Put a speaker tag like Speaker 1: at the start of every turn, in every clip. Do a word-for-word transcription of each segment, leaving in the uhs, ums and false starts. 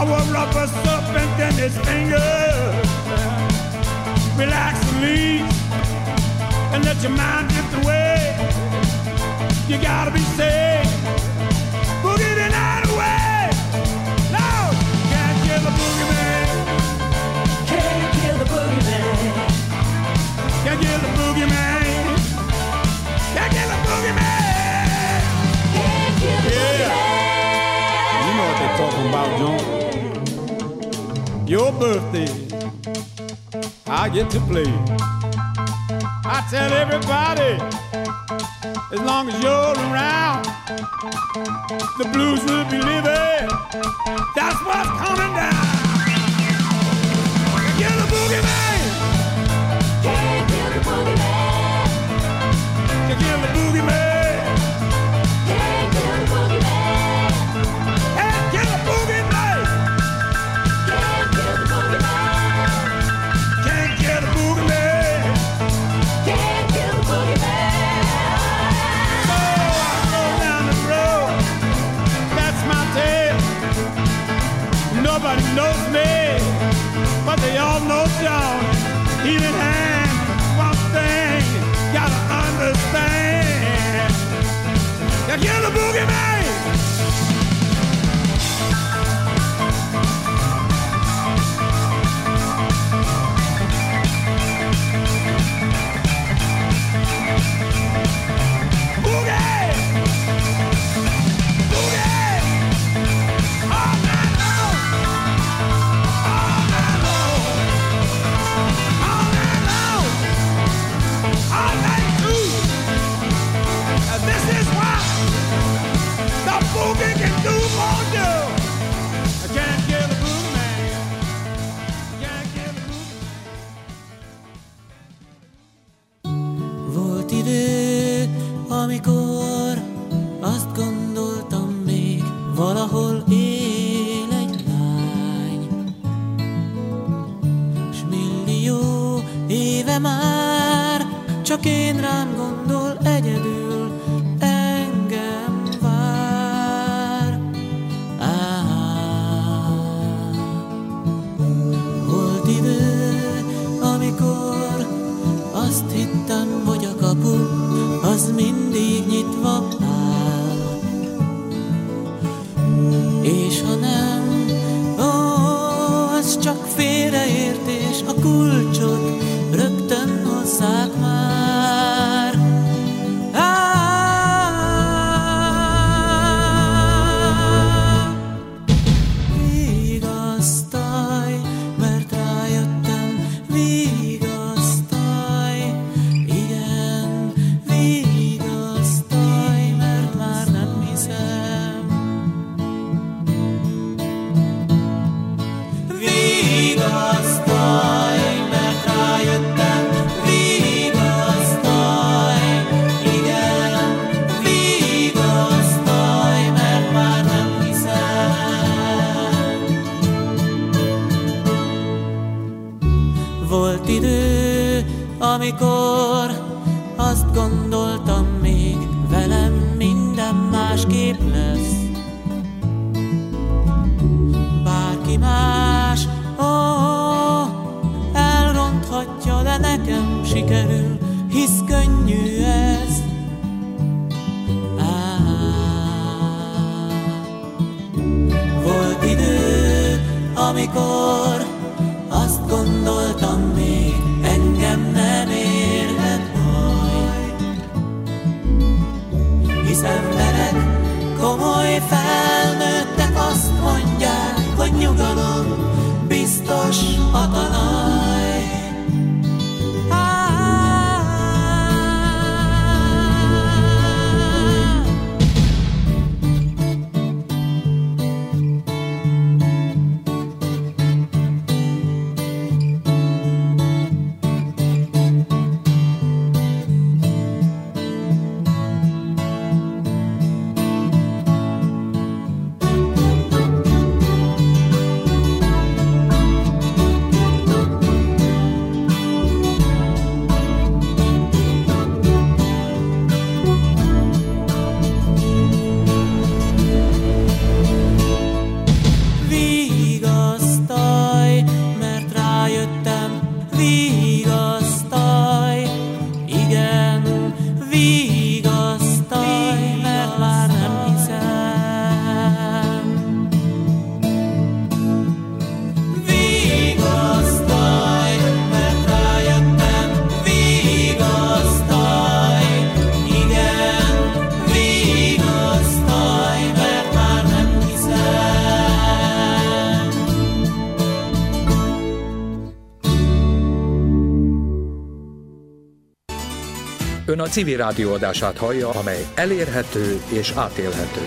Speaker 1: will rub a serpent in his fingers. Relax and leave, and let your mind drift away. You gotta be safe. Boogie the night away. No, can't kill the boogeyman.
Speaker 2: Can't kill the boogeyman.
Speaker 1: Can't kill the boogeyman. Can't kill the boogeyman.
Speaker 2: Can't kill the
Speaker 1: Yeah.
Speaker 2: boogeyman.
Speaker 1: You know what they're talking about, John. Your birthday, I get to play. I tell everybody, as long as you're around, the blues will be living. That's what's coming down. Can't kill the boogeyman.
Speaker 2: Can't kill the boogeyman.
Speaker 1: Can't kill the boogeyman.
Speaker 2: Can't kill the boogeyman.
Speaker 1: Can't kill the boogeyman.
Speaker 2: Can't kill the boogeyman.
Speaker 1: Can't kill the boogeyman.
Speaker 2: Can't kill the boogeyman.
Speaker 1: So I go down the road. That's my tale. Nobody knows me, but they all know John. Healing hand, one thing, gotta understand. You kill the boogeyman. Boogie! Boogie! All night long! All night long! All night long! All night too! And this is why the boogie can do more do. I can't kill the boogie man. I can't kill the boogie man.
Speaker 3: Volt idő, amikor azt gondoltam még, valahol él egy lány, s millió éve már csak én rám gondol, egyedül engem vár. Á, volt idő, amikor azt hittem, hogy a kapu az mindig nyitva áll, és ha nem, ó, az csak félreértés, a kulcsot rögtön hozzák már. Á, vigasztalj, mert rájöttem, vigasztalj, igen, vigasztalj, mert már nem hiszem. Vigasztalj, mert rájöttem, vigasztalj, igen, vigasztalj, mert már nem hiszem. Volt idő, amikor azt gondoltam még, velem minden másképp lesz. Bárki más, ó, elronthatja, de nekem sikerül, hisz könnyű ez. Á, volt idő, amikor azt gondoltam még, engem nem érhet baj, hisz emberek, komoly felnőttek azt mondják, hogy nyugalom biztos a talaj. Á,
Speaker 4: Ön a Civil Rádió adását hallja, amely elérhető és átélhető.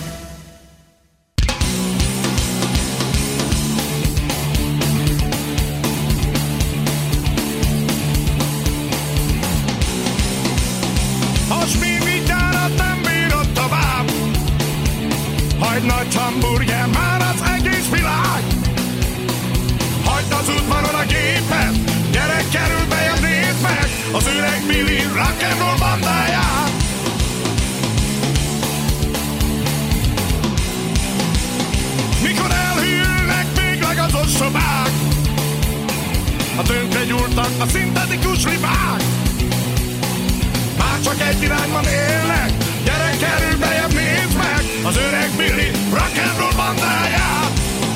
Speaker 1: A sminvigyárat nem bírod tovább. Hagyd nagy hamburger, már az egész világ. Hagyd az udvaron a gépet, gyerek, kerül bejebb, nézd meg az öreg Billy rock'n'roll bandáját. Mikor elhűlnek végleg az ostromák, a tönkre gyúrtak a szintetikus libák. Már csak egy irányban élnek, gyerek, kerül bejebb, nézd meg az öreg Billy rock'n'roll bandáját.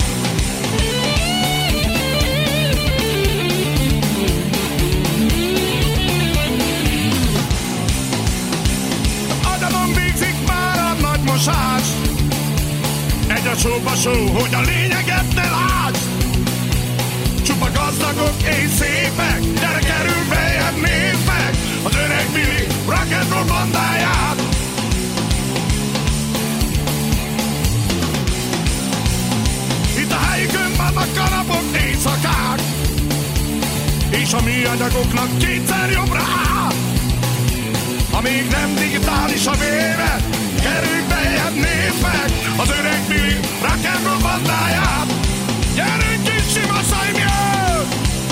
Speaker 1: Mosás. Egy a sóba só, hogy a lényeget ne lásd. Csupa gazdagok és szépek, gyere, kerül bejebb, nézd meg az öreg Billy rock'n'roll bandáját. Itt a helyükön vannak kanapok, éjszakák, és a műanyagoknak kétszer jobbra áll. Amíg nem digitális a véve, kerülj bejebb, nézd meg az öreg Billy rock'n'roll bandáját. Gyerünk kis sima szajmjön!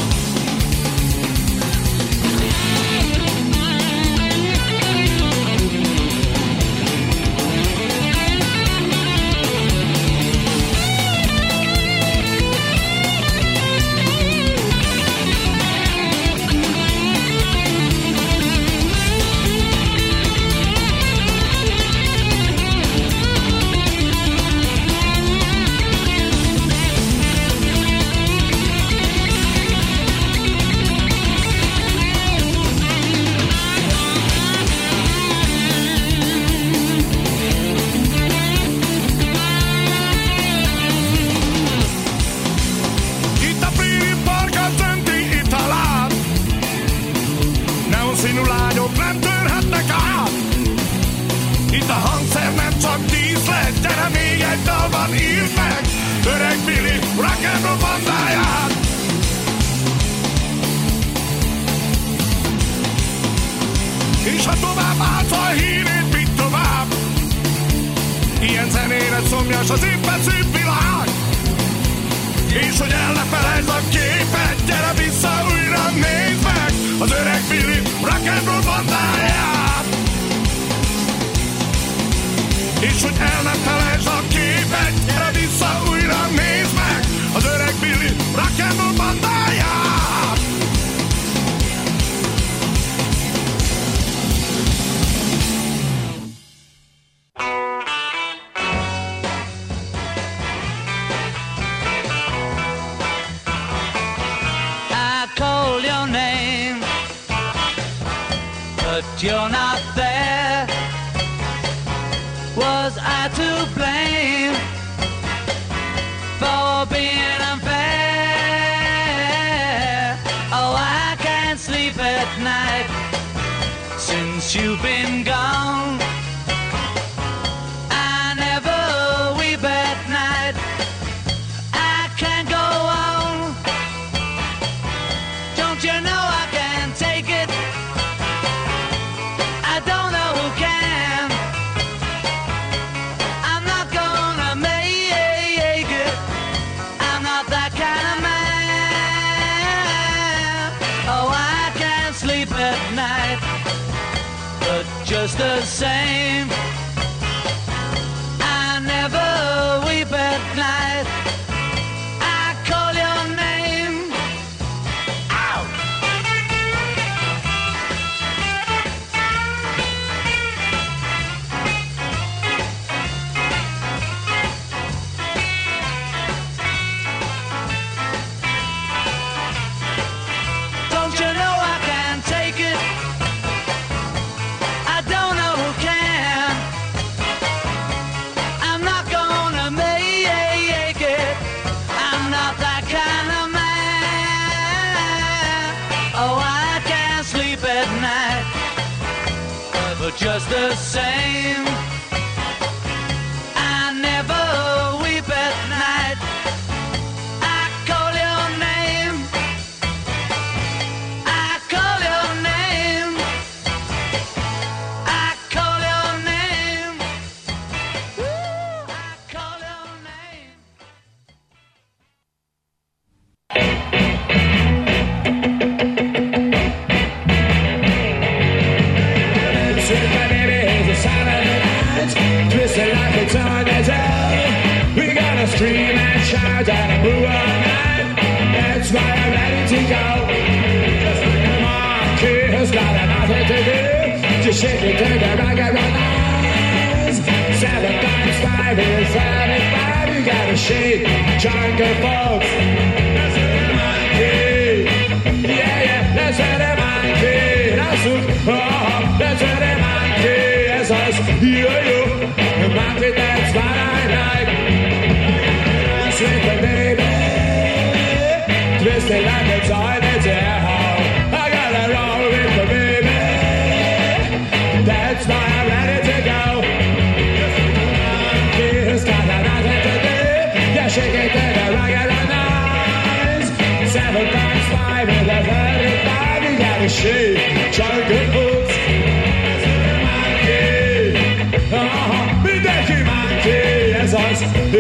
Speaker 1: És ha tovább állsz a hírét, mit tovább? Ilyen zenére szomjas az éppen szép világ. És hogy el ne felejtsd a képet, gyere vissza újra, nézd meg az öreg Billy rock'n'roll bandáját. És hogy el ne felejtsd a képet, gyere vissza újra, nézd meg az öreg Billy rock'n'roll bandáját.
Speaker 3: You're not there. Was I to blame for being unfair? Oh, I can't sleep at night since you've been gone. I never weep at night. I can't go on. Don't you know I can't take it? I don't know who can. I'm not gonna make it. I'm not that kind of man. Oh, I can't sleep at night. But just the same, I never weep at night. I call your name. Ow! Don't you know I can't take it? I don't know who can.
Speaker 1: scream and shout and move all night. That's why I'm ready to go. Just like a monkey who's got nothing to do. Just shake it to the rocket runners. Seven times five is seventy-five. You gotta shake, jungle folks. That's what a monkey. Yeah, yeah, that's what a monkey. That's what, oh, that's what a monkey is. Us, you, you. The monkey, that's what I like. Sweet baby, twisted like a toy that's a hole. I gotta roll with the baby. That's why I'm ready to go. Monkey's got nothing to do. Yeah, shake it to the regular noise. Seven times five is a thirty-five. You gotta shake, jungle boots. That's a monkey. Oh, big daisy monkey. Yes, us.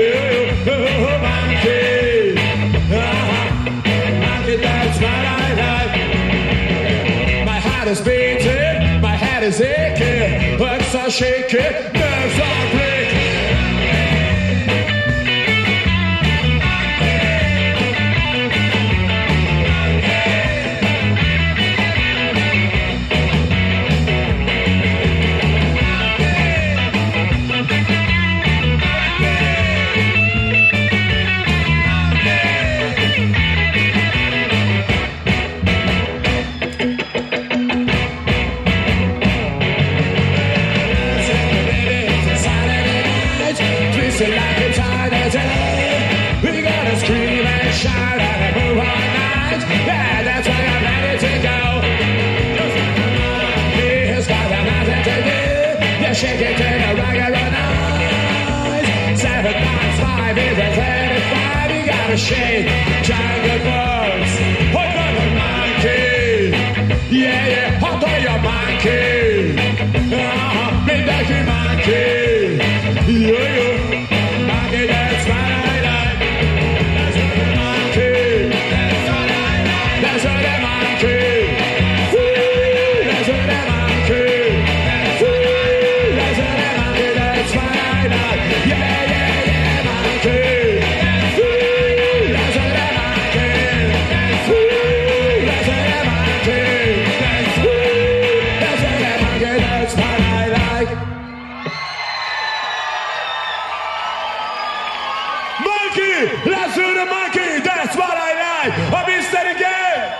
Speaker 1: Monkey. Uh-huh. Monkey, that's what I like. My heart is beating, my head is aching, legs are shaking, nerves are breaking. Like a tornado, we gotta scream and shout and move all night. Yeah, that's why I'm ready to go. He's got nothing to do. You shake it to the regular noise. Seven times five is a thirty-five. You gotta shake, jungle birds. Hold on, a monkey. Yeah, yeah, hold on, your monkey. Uh-huh, big daisy monkey. Yeah, yeah. That's what I like. That's what a monkey. That's what I like. That's what a monkey. Woo, that's what a monkey. Woo, that's what a monkey. That's what I like. Yeah, yeah, yeah, monkey. Woo, that's what a monkey. Woo, that's what a monkey. Woo, that's what a monkey. That's what I like. Monkey, let's do the monkey, that's what I like. I'll be said again.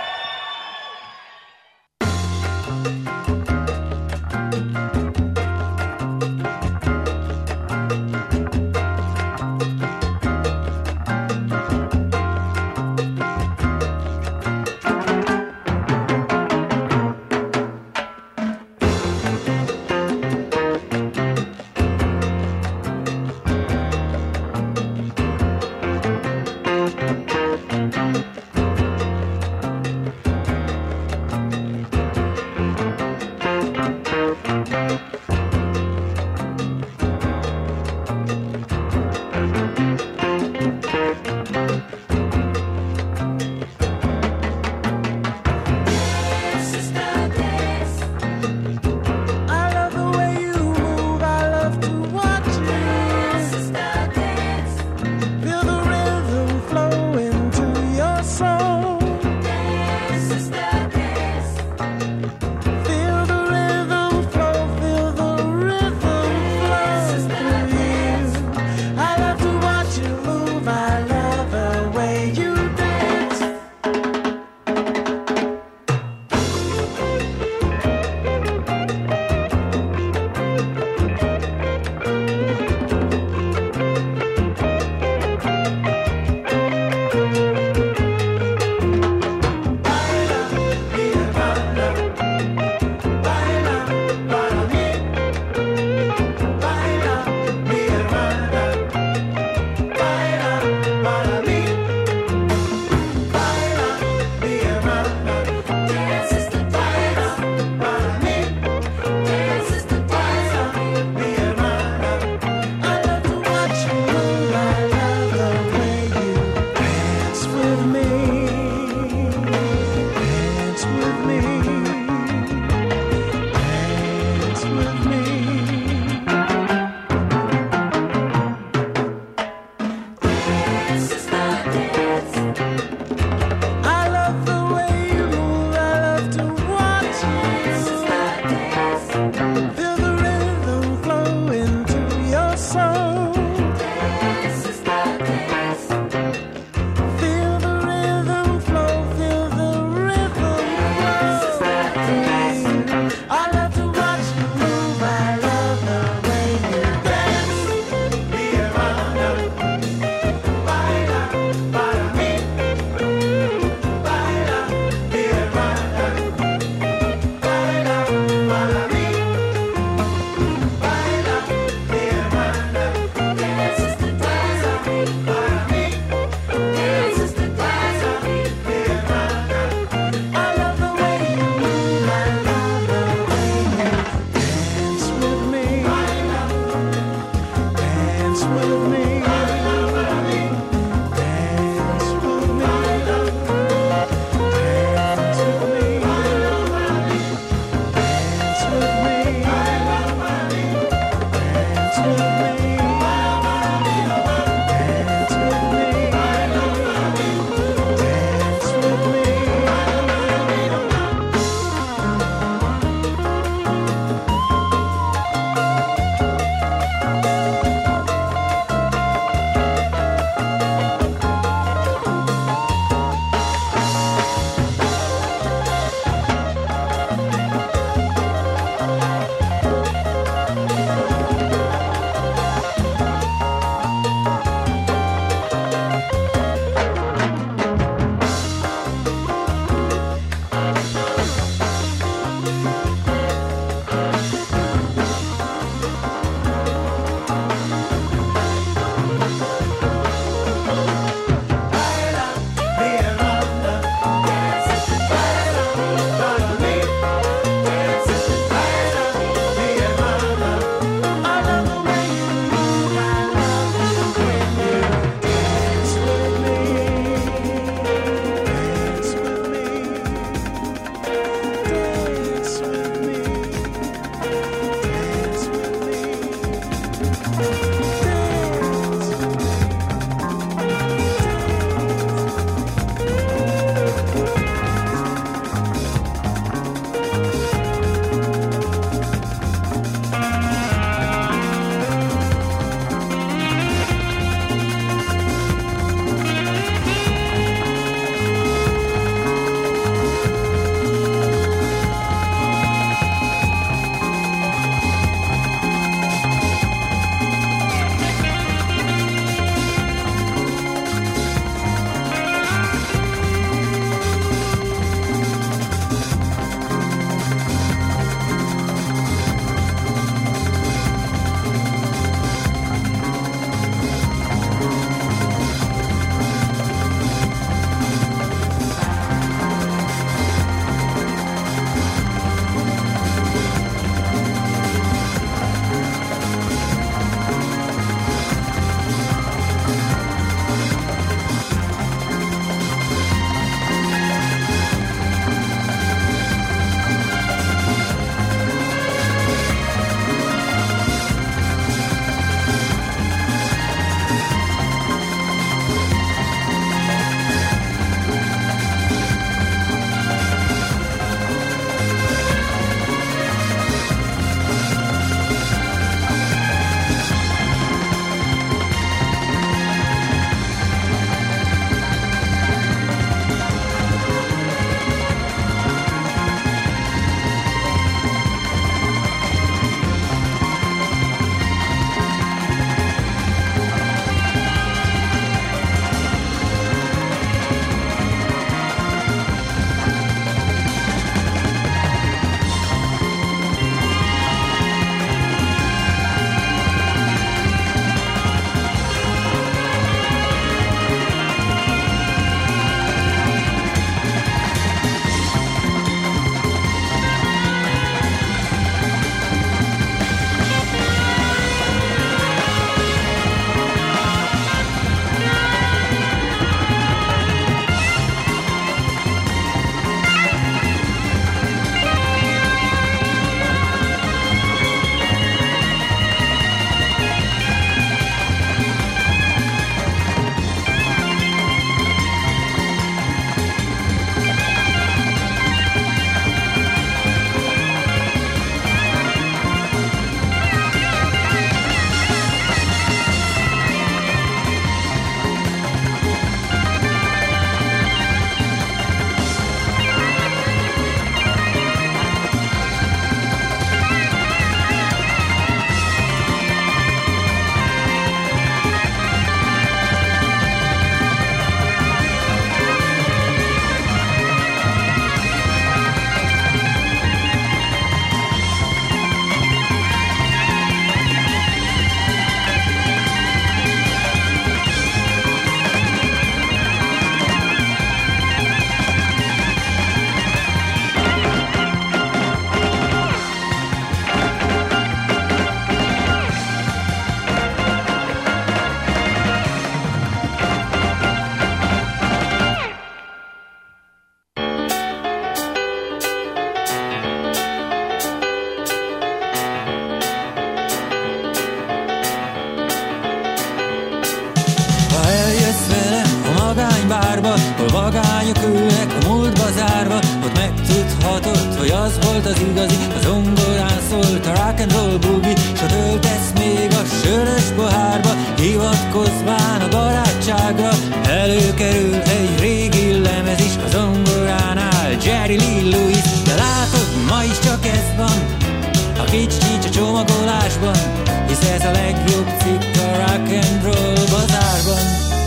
Speaker 5: hogy az volt az igazi, a zongorán szólt a rock and roll boogie, s ha töltesz még a sörös pohárba, hivatkozván a barátságra, előkerül egy régi lemez is a zongoránál, Jerry Lee Lewis. De látod, ma is csak ez van, a kicsi csomagolásban, hisz ez a legjobb cikk a rock and roll bazárban.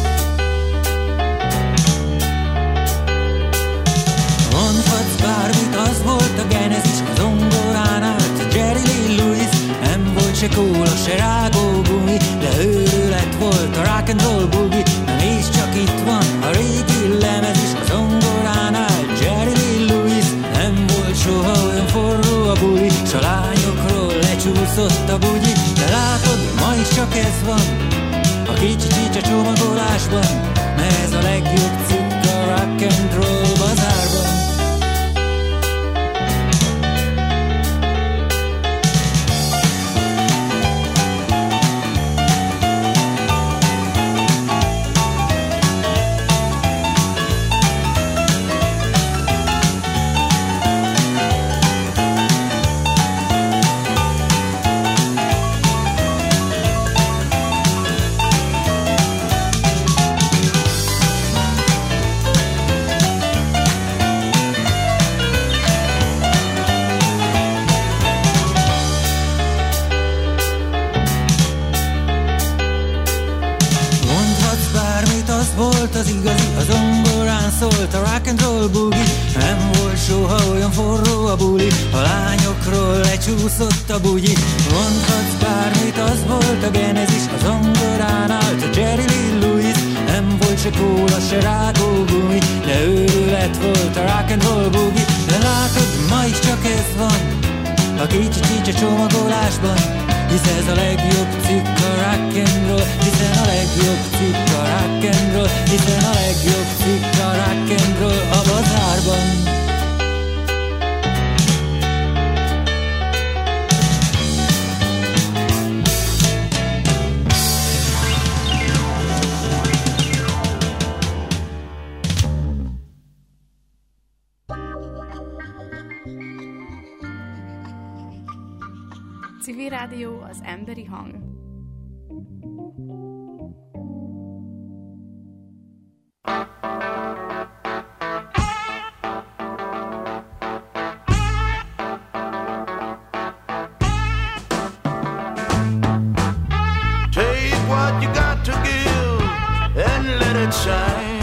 Speaker 5: Mondhatsz bármit, az volt a Genesis, a zongorán át Jerry Lee Lewis. Nem volt se kóla, se rágógumi, de őrület volt a rock and roll boogie. Na nézd, csak itt van a régi lemez is, a zongorán át Jerry Lee Lewis. Nem volt soha olyan forró a buli, s a lányokról lecsúszott a bugyi. De látod, ma is csak ez van, a kicsi csicsa csomagolásban, mert ez a legjobb cikk a rock and roll bazárban. Az igazi, a zongorán szólt a rock and roll boogie. Nem volt soha olyan forró a buli, a lányokról lecsúszott a bugyi. Mondhatsz bármit, az volt a Genesis, a zongorán állt a Jerry Lee Lewis. Nem volt se kóla, se rágógumi, de őrület volt a rock and roll boogie. De látod, ma is csak ez van, a kicsi csicsa csomagolásban, hisz ez a legjobb cikk a rock and roll, hiszen a legjobb cikk a rock and roll, hiszen a legjobb cikk a rock and roll a bazárban.
Speaker 6: Civil Rádió, az emberi hang.
Speaker 1: Take what you got to give and let it shine.